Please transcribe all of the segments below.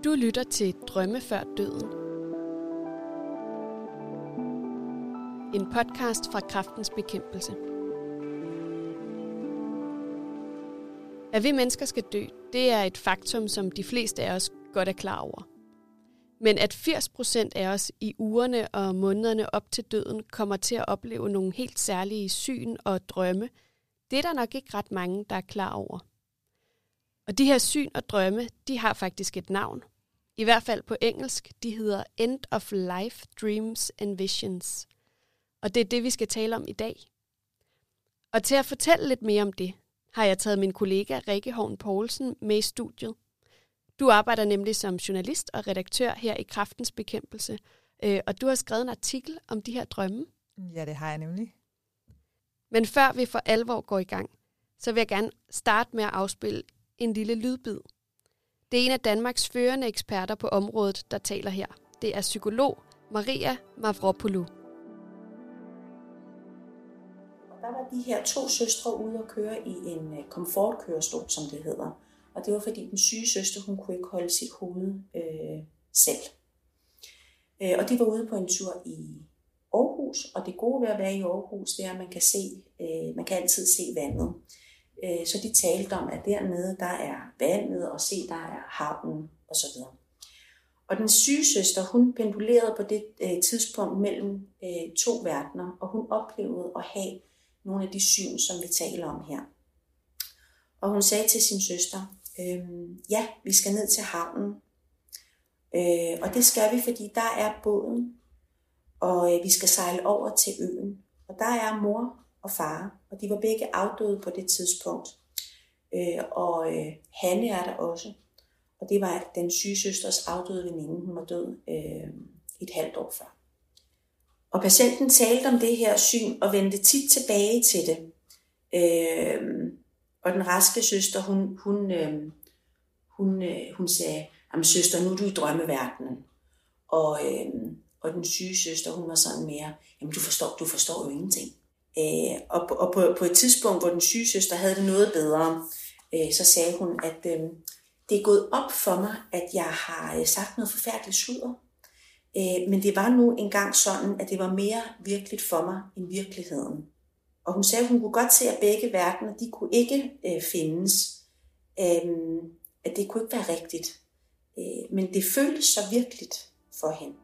Du lytter til Drømme før døden. En podcast fra Kræftens Bekæmpelse. At vi mennesker skal dø, det er et faktum, som de fleste af os godt er klar over. Men at 80% af os i ugerne og månederne op til døden kommer til at opleve nogle helt særlige syn og drømme, det er der nok ikke ret mange, der er klar over. Og de her syn og drømme, de har faktisk et navn. I hvert fald på engelsk, de hedder End of Life Dreams and Visions. Og det er det, vi skal tale om i dag. Og til at fortælle lidt mere om det, har jeg taget min kollega Rikke Horn Poulsen med i studiet. Du arbejder nemlig som journalist og redaktør her i Kræftens Bekæmpelse, og du har skrevet en artikel om de her drømme. Ja, det har jeg nemlig. Men før vi for alvor går i gang, så vil jeg gerne starte med at afspille en lille lydbid. Det er en af Danmarks førende eksperter på området, der taler her. Det er psykolog Maria Mavropoulou. Der var de her 2 søstre ude at køre i en komfortkørestol, som det hedder. Og det var fordi den syge søster, hun kunne ikke holde sit hoved selv. Og de var ude på en tur i Aarhus, og det gode ved at være i Aarhus, det er, at man kan altid se vandet. Så de talte om, at dernede, der er vandet, og se, der er havnen, osv. Og den syge søster, hun pendulerede på det tidspunkt mellem 2 verdener, og hun oplevede at have nogle af de syn, som vi taler om her. Og hun sagde til sin søster, ja, vi skal ned til havnen. Og det skal vi, fordi der er båden, og vi skal sejle over til øen. Og der er mor og far, og de var begge afdøde på det tidspunkt. Og Hanne er der også. Og det var den syge søsters afdøde veninde. Hun var død et halvt år før. Og patienten talte om det her syn og vendte tit tilbage til det. Og den raske søster, hun sagde, jamen søster, nu er du i drømmeverdenen. Og den syge søster, hun var sådan mere, jamen du forstår jo ingenting. Og på et tidspunkt, hvor den syge søster havde det noget bedre, så sagde hun, at det er gået op for mig, at jeg har sagt noget forfærdeligt sludder. Men det var nu engang sådan, at det var mere virkeligt for mig end virkeligheden. Og hun sagde, at hun kunne godt se, at begge verdener, de kunne ikke findes. At det kunne ikke være rigtigt. Men det føltes så virkeligt for hende.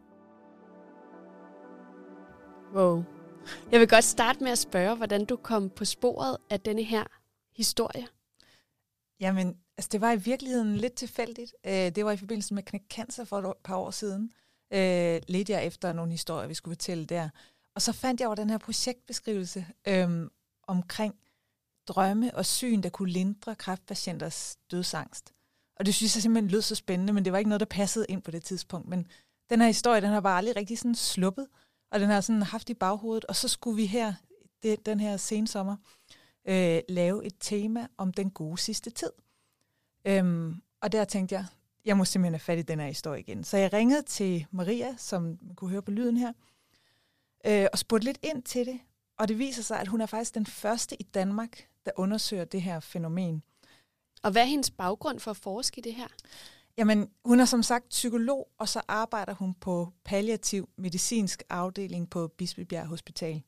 Wow. Jeg vil godt starte med at spørge, hvordan du kom på sporet af denne her historie. Jamen, altså det var i virkeligheden lidt tilfældigt. Det var i forbindelse med Knæk Cancer for et par år siden. Ledte jeg efter nogle historier, vi skulle fortælle der. Og så fandt jeg over den her projektbeskrivelse omkring drømme og syn, der kunne lindre kræftpatienters dødsangst. Og det synes jeg simpelthen lød så spændende, men det var ikke noget, der passede ind på det tidspunkt. Men den her historie, den har bare aldrig rigtig sådan sluppet, og den har sådan haft i baghovedet. Og så skulle vi her, den her sensommer, lave et tema om den gode sidste tid. Og der tænkte jeg må simpelthen have fat i den her historie igen. Så jeg ringede til Maria, som man kunne høre på lyden her, og spurgte lidt ind til det. Og det viser sig, at hun er faktisk den første i Danmark, der undersøger det her fænomen. Og hvad er hendes baggrund for at forske i det her? Jamen, hun er som sagt psykolog, og så arbejder hun på palliativ medicinsk afdeling på Bispebjerg Hospital.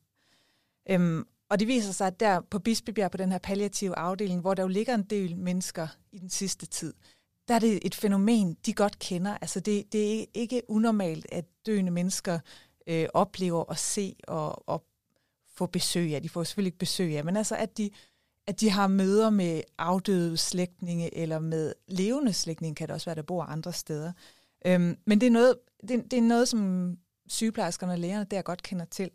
Og det viser sig, at der på Bispebjerg, på den her palliative afdeling, hvor der jo ligger en del mennesker i den sidste tid, der er det et fænomen, de godt kender. Altså, det er ikke unormalt, at døende mennesker oplever at se og få besøg af. De får selvfølgelig ikke besøg af, men altså, at de har møder med afdøde slægtninge, eller med levende slægtninge, kan det også være, der bor andre steder. Men det er noget, som sygeplejerskerne og lægerne der godt kender til.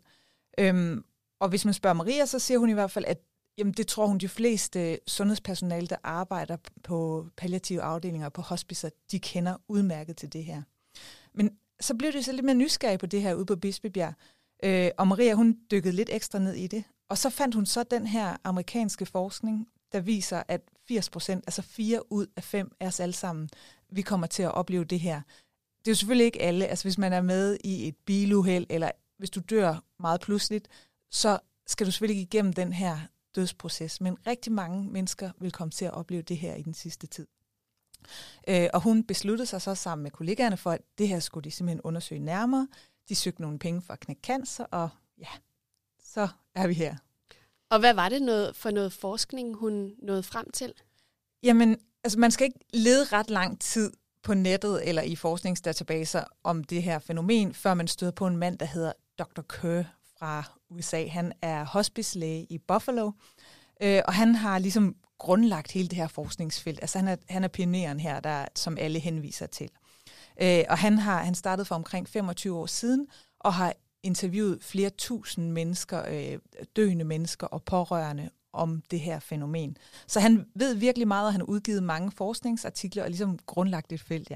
Og hvis man spørger Maria, så siger hun i hvert fald, at jamen, det tror hun, de fleste sundhedspersonale, der arbejder på palliative afdelinger på hospicer, de kender udmærket til det her. Men så blev det så lidt mere nysgerrig på det her ude på Bispebjerg. Og Maria, hun dykkede lidt ekstra ned i det. Og så fandt hun så den her amerikanske forskning, der viser, at 80%, altså 4 ud af 5 af os alle sammen, vi kommer til at opleve det her. Det er jo selvfølgelig ikke alle. Altså hvis man er med i et biluheld, eller hvis du dør meget pludseligt, så skal du selvfølgelig igennem den her dødsproces. Men rigtig mange mennesker vil komme til at opleve det her i den sidste tid. Og hun besluttede sig så sammen med kollegaerne for, at det her skulle de simpelthen undersøge nærmere. De søgte nogle penge for at knække cancer, og ja, så er vi her. Og hvad var det for noget forskning, hun nåede frem til? Jamen, altså man skal ikke lede ret lang tid på nettet eller i forskningsdatabaser om det her fænomen, før man støder på en mand, der hedder Dr. Kerr fra USA. Han er hospicelæge i Buffalo, og han har ligesom grundlagt hele det her forskningsfelt. Altså han er pioneren her, som alle henviser til. Og han startede for omkring 25 år siden, og har interviewet flere tusind mennesker, døende mennesker og pårørende om det her fænomen. Så han ved virkelig meget, og han har udgivet mange forskningsartikler og ligesom grundlagt et felt, ja.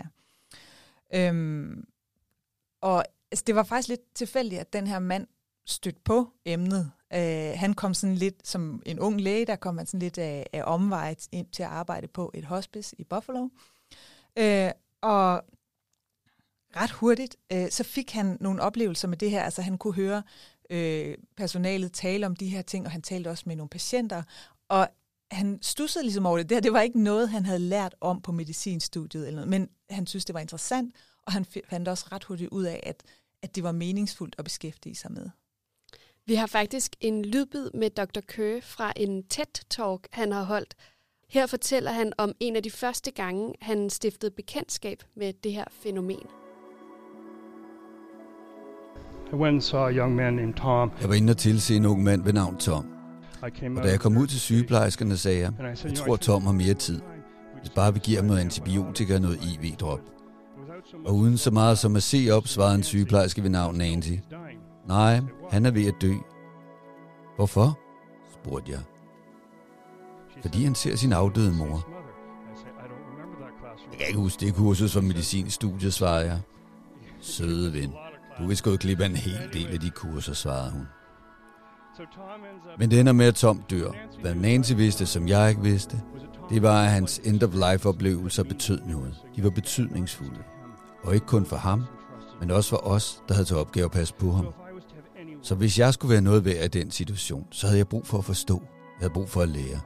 Og altså, det var faktisk lidt tilfældigt, at den her mand stødte på emnet. Han kom sådan lidt, som en ung læge, der kom han sådan lidt af omvej ind til at arbejde på et hospice i Buffalo. Og ret hurtigt, så fik han nogle oplevelser med det her. Altså han kunne høre personalet tale om de her ting, og han talte også med nogle patienter. Og han studsede ligesom over det. Det var ikke noget, han havde lært om på medicinstudiet, eller noget, men han synes, det var interessant, og han fandt også ret hurtigt ud af, at det var meningsfuldt at beskæftige sig med. Vi har faktisk en lydbid med Dr. Kerr fra en TED-talk, han har holdt. Her fortæller han om en af de første gange, han stiftede bekendtskab med det her fænomen. Jeg var inde og tilse en ung mand ved navn Tom. Og da jeg kom ud til sygeplejerskerne, sagde jeg tror Tom har mere tid, hvis bare vi giver ham noget antibiotika og noget IV-drop. Og uden så meget som at se op, svarede en sygeplejerske ved navn Nancy. Nej, han er ved at dø. Hvorfor? Spurgte jeg. Fordi han ser sin afdøde mor. Jeg kan ikke huske det kursus fra medicinstudiet, svarede jeg. Søde ven, du er vist gået glip af en hel del af de kurser, svarede hun. Men det ender med, at Tom dør. Hvad Nancy vidste, som jeg ikke vidste, det var, at hans end-of-life-oplevelser betød noget. De var betydningsfulde. Og ikke kun for ham, men også for os, der havde til opgave at passe på ham. Så hvis jeg skulle være noget værd i den situation, så havde jeg brug for at forstå. Jeg havde brug for at lære.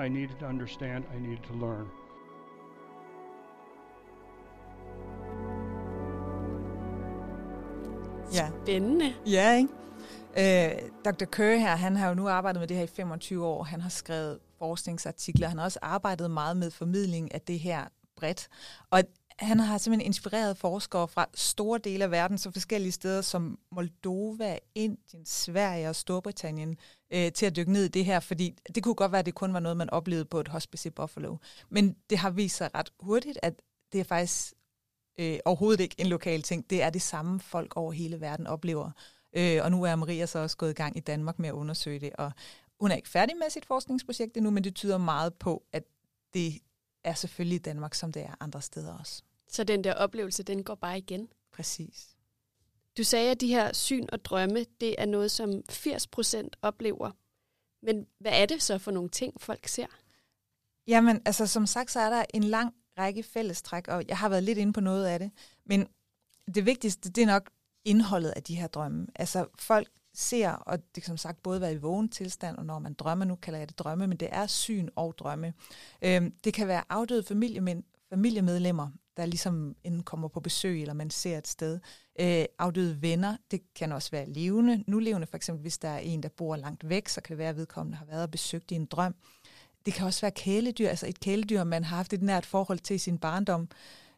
Ja. Spændende. Ja, ikke? Dr. Kerr her, han har jo nu arbejdet med det her i 25 år. Han har skrevet forskningsartikler. Han har også arbejdet meget med formidling af det her bredt. Og han har simpelthen inspireret forskere fra store dele af verden, så forskellige steder som Moldova, Indien, Sverige og Storbritannien, til at dykke ned i det her, fordi det kunne godt være, at det kun var noget, man oplevede på et hospice i Buffalo. Men det har vist sig ret hurtigt, at det er faktisk overhovedet ikke en lokal ting. Det er det samme, folk over hele verden oplever. Og nu er Maria så også gået i gang i Danmark med at undersøge det, og hun er ikke færdig med sit forskningsprojekt endnu, men det tyder meget på, at det er selvfølgelig i Danmark, som det er andre steder også. Så den der oplevelse, den går bare igen? Præcis. Du sagde, at de her syn og drømme, det er noget, som 80% oplever. Men hvad er det så for nogle ting, folk ser? Jamen, altså som sagt, så er der en lang række fællestræk, og jeg har været lidt inde på noget af det. Men det vigtigste, det er nok indholdet af de her drømme. Altså folk ser, og det kan som sagt både være i vågen tilstand, og når man drømmer, nu kalder jeg det drømme, men det er syn og drømme. Det kan være afdøde familiemedlemmer, der ligesom enten kommer på besøg, eller man ser et sted. Afdøde venner, det kan også være levende. Nu levende for eksempel, hvis der er en, der bor langt væk, så kan det være, at vedkommende har været og besøgt i en drøm. Det kan også være kæledyr, altså et kæledyr, man har haft et nært forhold til i sin barndom.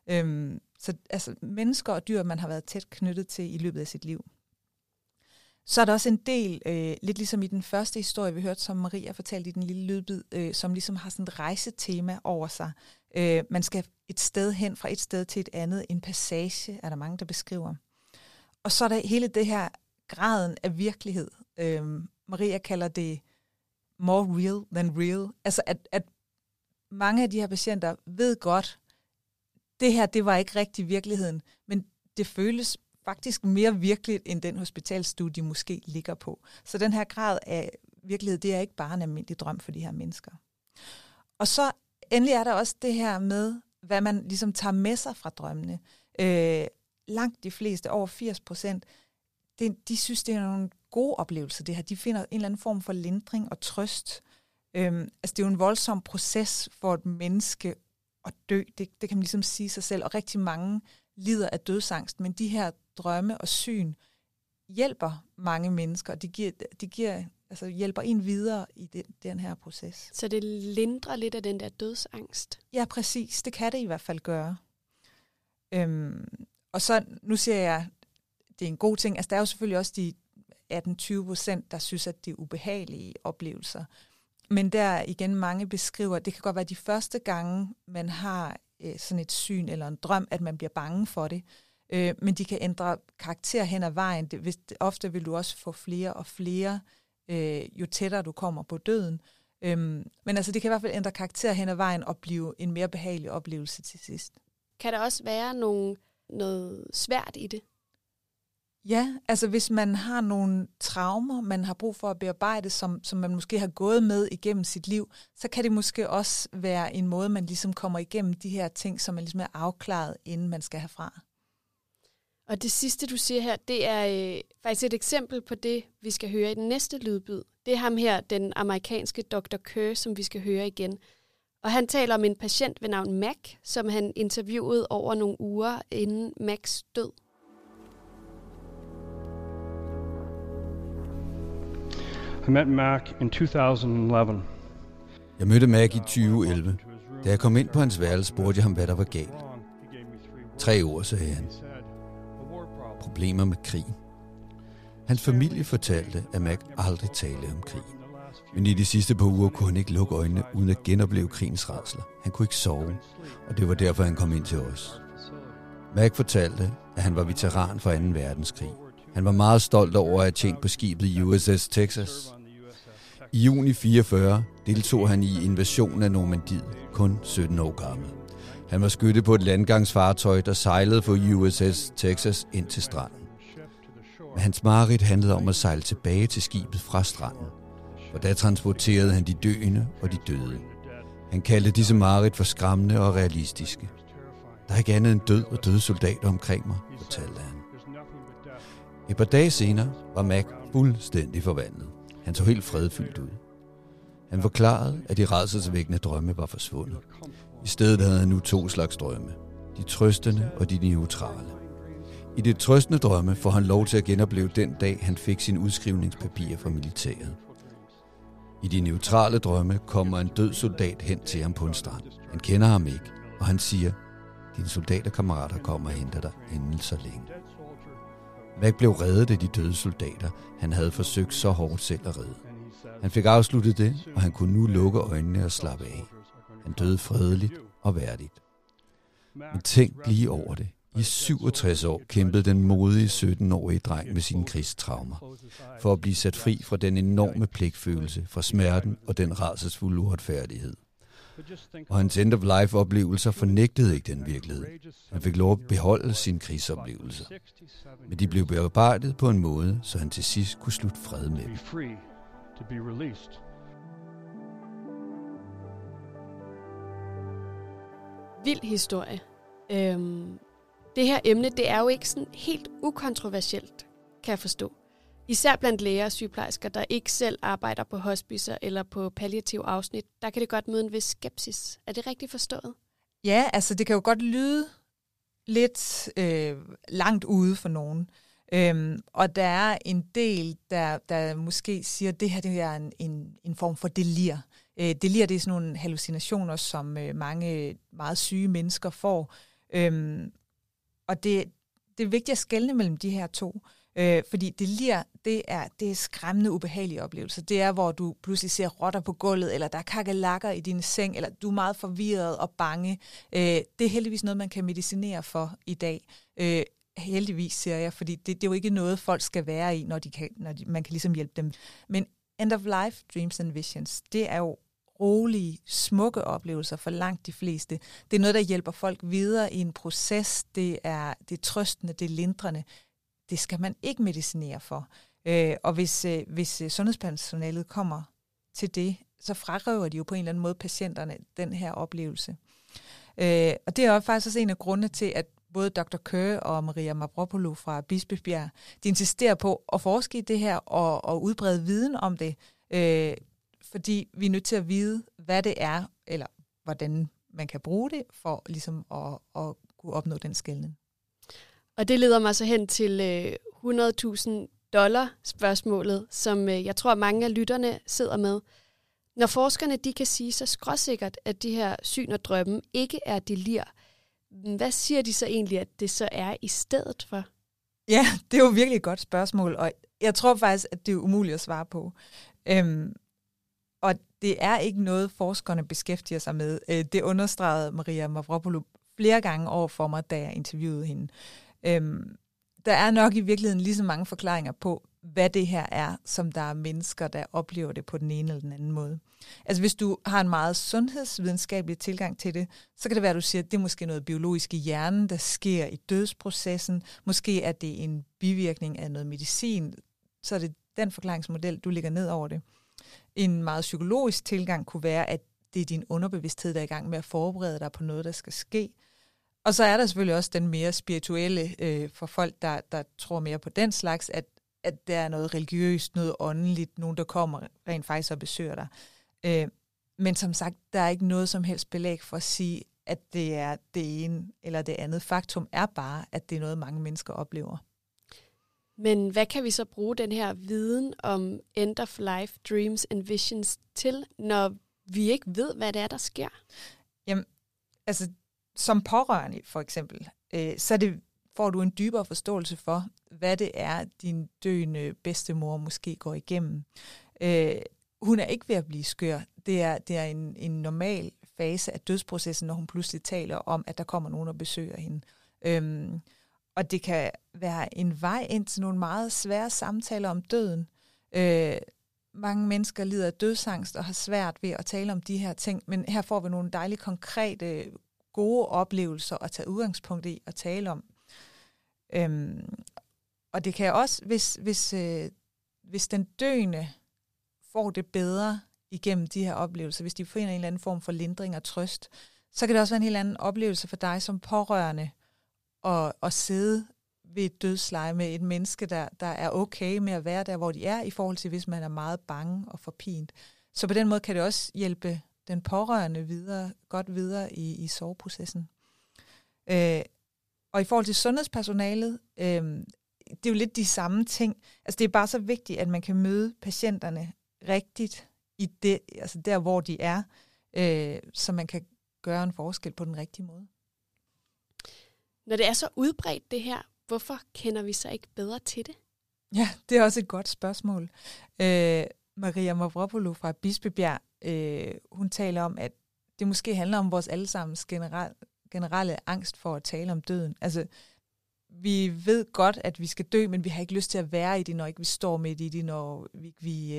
Så altså mennesker og dyr, man har været tæt knyttet til i løbet af sit liv. Så er der også en del, lidt ligesom i den første historie, vi hørte, som Maria fortalte i den lille lydbid, som ligesom har sådan et rejsetema over sig. Man skal et sted hen, fra et sted til et andet. En passage er der mange, der beskriver. Og så er der hele det her graden af virkelighed. Maria kalder det more real than real. Altså at mange af de her patienter ved godt, det her, det var ikke rigtig virkeligheden, men det føles faktisk mere virkeligt, end den hospitalstudie måske ligger på. Så den her grad af virkelighed, det er ikke bare en almindelig drøm for de her mennesker. Og så endelig er der også det her med, hvad man ligesom tager med sig fra drømmene. Langt de fleste, over 80%, de synes, det er nogle gode oplevelser, det her. De finder en eller anden form for lindring og trøst. Altså det er jo en voldsom proces for et menneske at dø. Det kan man ligesom sige sig selv, og rigtig mange lider af dødsangst, men de her drømme og syn hjælper mange mennesker, og de hjælper en videre i den her proces. Så det lindrer lidt af den der dødsangst? Ja, præcis. Det kan det i hvert fald gøre. Og så, nu siger jeg, det er en god ting. Altså, der er jo selvfølgelig også de 18-20%, der synes, at det er ubehagelige oplevelser. Men der igen mange beskriver, det kan godt være de første gange, man har sådan et syn eller en drøm, at man bliver bange for det. Men de kan ændre karakter hen ad vejen. Ofte vil du også få flere og flere, jo tættere du kommer på døden. Men altså, det kan i hvert fald ændre karakter hen ad vejen og blive en mere behagelig oplevelse til sidst. Kan der også være noget svært i det? Ja, altså hvis man har nogle traumer, man har brug for at bearbejde, som man måske har gået med igennem sit liv, så kan det måske også være en måde, man ligesom kommer igennem de her ting, som man ligesom er afklaret, inden man skal herfra. Og det sidste, du siger her, det er faktisk et eksempel på det, vi skal høre i den næste lydbid. Det er ham her, den amerikanske Dr. Kerr, som vi skal høre igen. Og han taler om en patient ved navn Mac, som han interviewede over nogle uger inden Macs død. I met Mac in 2011. Jeg mødte Mac i 2011. Da jeg kom ind på hans værelse, spurgte jeg ham, hvad der var galt. 3 ord, sagde han. Problemer med krig. Hans familie fortalte, at Mac aldrig talte om krig. Men i de sidste par uger kunne han ikke lukke øjnene, uden at genopleve krigens rædsler. Han kunne ikke sove, og det var derfor, han kom ind til os. Mac fortalte, at han var veteran fra 2. verdenskrig. Han var meget stolt over at have tjent på skibet USS Texas. I juni 44 deltog han i invasionen af Normandiet, kun 17 år gammel. Han var skytte på et landgangsfartøj, der sejlede fra USS Texas ind til stranden. Men hans mareridt handlede om at sejle tilbage til skibet fra stranden, for der transporterede han de døende og de døde. Han kaldte disse mareridt for skræmmende og realistiske. Der er ikke andet end død og døde soldater omkring mig, fortalte han. Et par dage senere var Mac fuldstændig forvandlet. Han så helt fredfyldt ud. Han forklarede, at de rædselsvækkende drømme var forsvundet. I stedet havde han nu 2 slags drømme. De trøstende og de neutrale. I de trøstende drømme får han lov til at genopleve den dag, han fik sin udskrivningspapir fra militæret. I de neutrale drømme kommer en død soldat hen til ham på en strand. Han kender ham ikke, og han siger, dine soldaterkammerater kommer og henter dig inden så længe. Mac blev reddet af de døde soldater, han havde forsøgt så hårdt selv at redde. Han fik afsluttet det, og han kunne nu lukke øjnene og slappe af. Han døde fredeligt og værdigt. Men tænk lige over det. I 67 år kæmpede den modige 17-årige dreng med sine krigstraumer, for at blive sat fri fra den enorme pligtfølelse, fra smerten og den rædselsfulde uretfærdighed. Og hans end-of-life-oplevelser fornægtede ikke den virkelighed. Han fik lov at beholde sine krigsoplevelser. Men de blev bearbejdet på en måde, så han til sidst kunne slutte fred med dem. Vild historie. Det her emne, det er jo ikke sådan helt ukontroversielt, kan jeg forstå. Især blandt læger og sygeplejersker, der ikke selv arbejder på hospicer eller på palliativ afsnit, der kan det godt møde en vis skepsis. Er det rigtigt forstået? Ja, altså det kan jo godt lyde lidt langt ude for nogen. Og der er en del, der måske siger, at det her det er en form for delir. Delir, det er sådan nogle hallucinationer, som mange meget syge mennesker får. Og det er vigtigt at skelne mellem de her to. Fordi delir, det er skræmmende, ubehagelige oplevelser. Det er, hvor du pludselig ser rotter på gulvet, eller der er kakelakker i din seng, eller du er meget forvirret og bange. Det er heldigvis noget, man kan medicinere for i dag. Heldigvis, siger jeg, fordi det er jo ikke noget, folk skal være i, når man kan ligesom hjælpe dem. Men end of life dreams and visions, det er jo rolige, smukke oplevelser for langt de fleste. Det er noget, der hjælper folk videre i en proces. Det er trøstende, det er lindrende. Det skal man ikke medicinere for. Og hvis sundhedspersonalet kommer til det, så frarøver de jo på en eller anden måde patienterne den her oplevelse. Og det er jo faktisk også en af grundene til, at både Dr. Kerr og Maria Mavropoulou fra Bispebjerg, de insisterer på at forske i det her og udbrede viden om det, fordi vi er nødt til at vide, hvad det er, eller hvordan man kan bruge det for ligesom at kunne opnå den skelnen. Og det leder mig så hen til $100.000 spørgsmålet, som jeg tror mange af lytterne sidder med. Når forskerne de kan sige så skråsikkert, at de her syn og drømme ikke er delir, hvad siger de så egentlig, at det så er i stedet for? Ja, det er jo virkelig et godt spørgsmål, og jeg tror faktisk, at det er umuligt at svare på. Og det er ikke noget, forskerne beskæftiger sig med. Det understregede Maria Mavropoulou flere gange over for mig, da jeg interviewede hende. Der er nok i virkeligheden lige så mange forklaringer på, hvad det her er, som der er mennesker, der oplever det på den ene eller den anden måde. Altså hvis du har en meget sundhedsvidenskabelig tilgang til det, så kan det være, at du siger, at det er måske noget biologisk i hjernen, der sker i dødsprocessen. Måske er det en bivirkning af noget medicin. Så er det den forklaringsmodel, du lægger ned over det. En meget psykologisk tilgang kunne være, at det er din underbevidsthed, der er i gang med at forberede dig på noget, der skal ske. Og så er der selvfølgelig også den mere spirituelle for folk, der tror mere på den slags, at der er noget religiøst, noget åndeligt, nogen, der kommer rent faktisk og besøger dig. Men som sagt, der er ikke noget som helst belæg for at sige, at det er det ene eller det andet. Faktum er bare, at det er noget, mange mennesker oplever. Men hvad kan vi så bruge den her viden om end-of-life dreams and visions til, når vi ikke ved, hvad det er, der sker? Jamen, altså som pårørende for eksempel, så får du en dybere forståelse for, hvad det er, din døende bedstemor måske går igennem. Hun er ikke ved at blive skør. Det er en normal fase af dødsprocessen, når hun pludselig taler om, at der kommer nogen og besøger hende. Og det kan være en vej ind til nogle meget svære samtaler om døden. Mange mennesker lider af dødsangst og har svært ved at tale om de her ting, men her får vi nogle dejlige, konkrete, gode oplevelser at tage udgangspunkt i og tale om. Og det kan også, hvis den døende får det bedre igennem de her oplevelser, hvis de finder en eller anden form for lindring og trøst, så kan det også være en helt anden oplevelse for dig som pårørende at sidde ved et dødsleje med et menneske, der er okay med at være der, hvor de er, i forhold til, hvis man er meget bange og forpint. Så på den måde kan det også hjælpe den pårørende godt videre i sorgprocessen. Og i forhold til sundhedspersonalet, det er jo lidt de samme ting. Altså det er bare så vigtigt, at man kan møde patienterne rigtigt i det, altså der, hvor de er, så man kan gøre en forskel på den rigtige måde. Når det er så udbredt det her, hvorfor kender vi så ikke bedre til det? Ja, det er også et godt spørgsmål. Maria Mavropoulou fra Bispebjerg, hun taler om, at det måske handler om vores allesammens generelle angst for at tale om døden. Altså, vi ved godt, at vi skal dø, men vi har ikke lyst til at være i det, når ikke vi står midt i det, når vi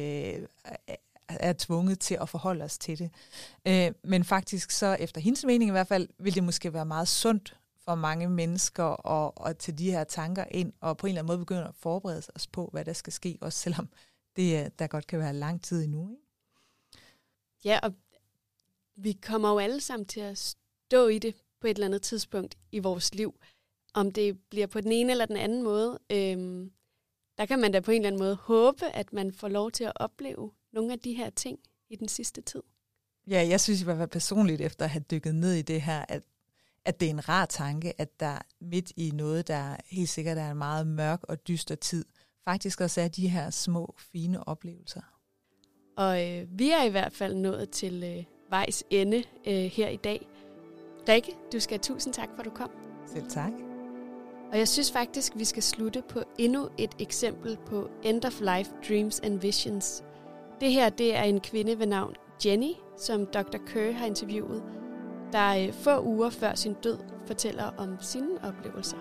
er tvunget til at forholde os til det. Men faktisk så, efter hendes mening i hvert fald, vil det måske være meget sundt for mange mennesker at tage de her tanker ind, og på en eller anden måde begynde at forberede os på, hvad der skal ske, også selvom der godt kan være lang tid endnu. Ikke? Ja, og vi kommer jo alle sammen til at stå i det på et eller andet tidspunkt i vores liv. Om det bliver på den ene eller den anden måde, der kan man da på en eller anden måde håbe, at man får lov til at opleve nogle af de her ting i den sidste tid. Ja, jeg synes i hvert fald personligt, efter at have dykket ned i det her, at det er en rar tanke, at der midt i noget, der helt sikkert er en meget mørk og dyster tid, faktisk også er de her små, fine oplevelser. Og vi er i hvert fald nået til vejs ende her i dag. Rikke, du skal have tusind tak, for at du kom. Selv tak. Og jeg synes faktisk, vi skal slutte på endnu et eksempel på end-of-life dreams and visions. Det her, det er en kvinde ved navn Jenny, som Dr. Kerr har interviewet, der få uger før sin død fortæller om sine oplevelser.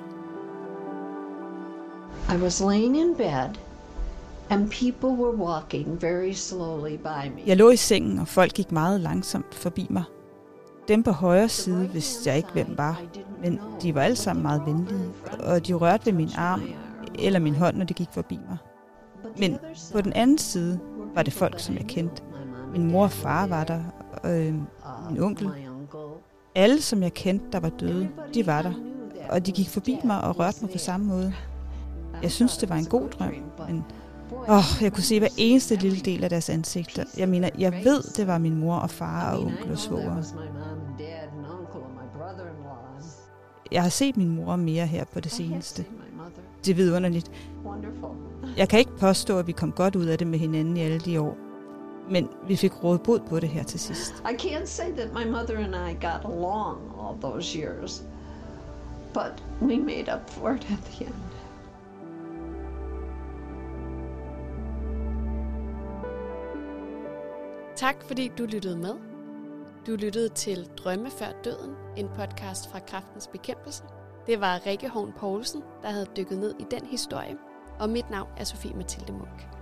I was laying in bed, and people were walking very slowly by me. Jeg lå i sengen, og folk gik meget langsomt forbi mig. Dem på højre side vidste jeg ikke, hvem var, men de var alle sammen meget venlige, og de rørte ved min arm eller min hånd, når de gik forbi mig. Men på den anden side var det folk, som jeg kendte. Min mor og far var der, og min onkel. Alle, som jeg kendte, der var døde, de var der, og de gik forbi mig og rørte mig på samme måde. Jeg synes, det var en god drøm, men jeg kunne se hver eneste lille del af deres ansigter. Jeg mener, jeg ved, det var min mor og far og onkel og svoger. Jeg har set min mor mere her på det seneste. Det er vidunderligt. Jeg kan ikke påstå, at vi kom godt ud af det med hinanden i alle de år. Men vi fik rådet bod på det her til sidst. I can't say that my mother and I got along all those years, but we made up for it at the end. Tak fordi du lyttede med. Du lyttede til Drømme før døden, en podcast fra Kræftens Bekæmpelse. Det var Rikke Horn Poulsen, der havde dykket ned i den historie, og mit navn er Sofie Mathilde Munk.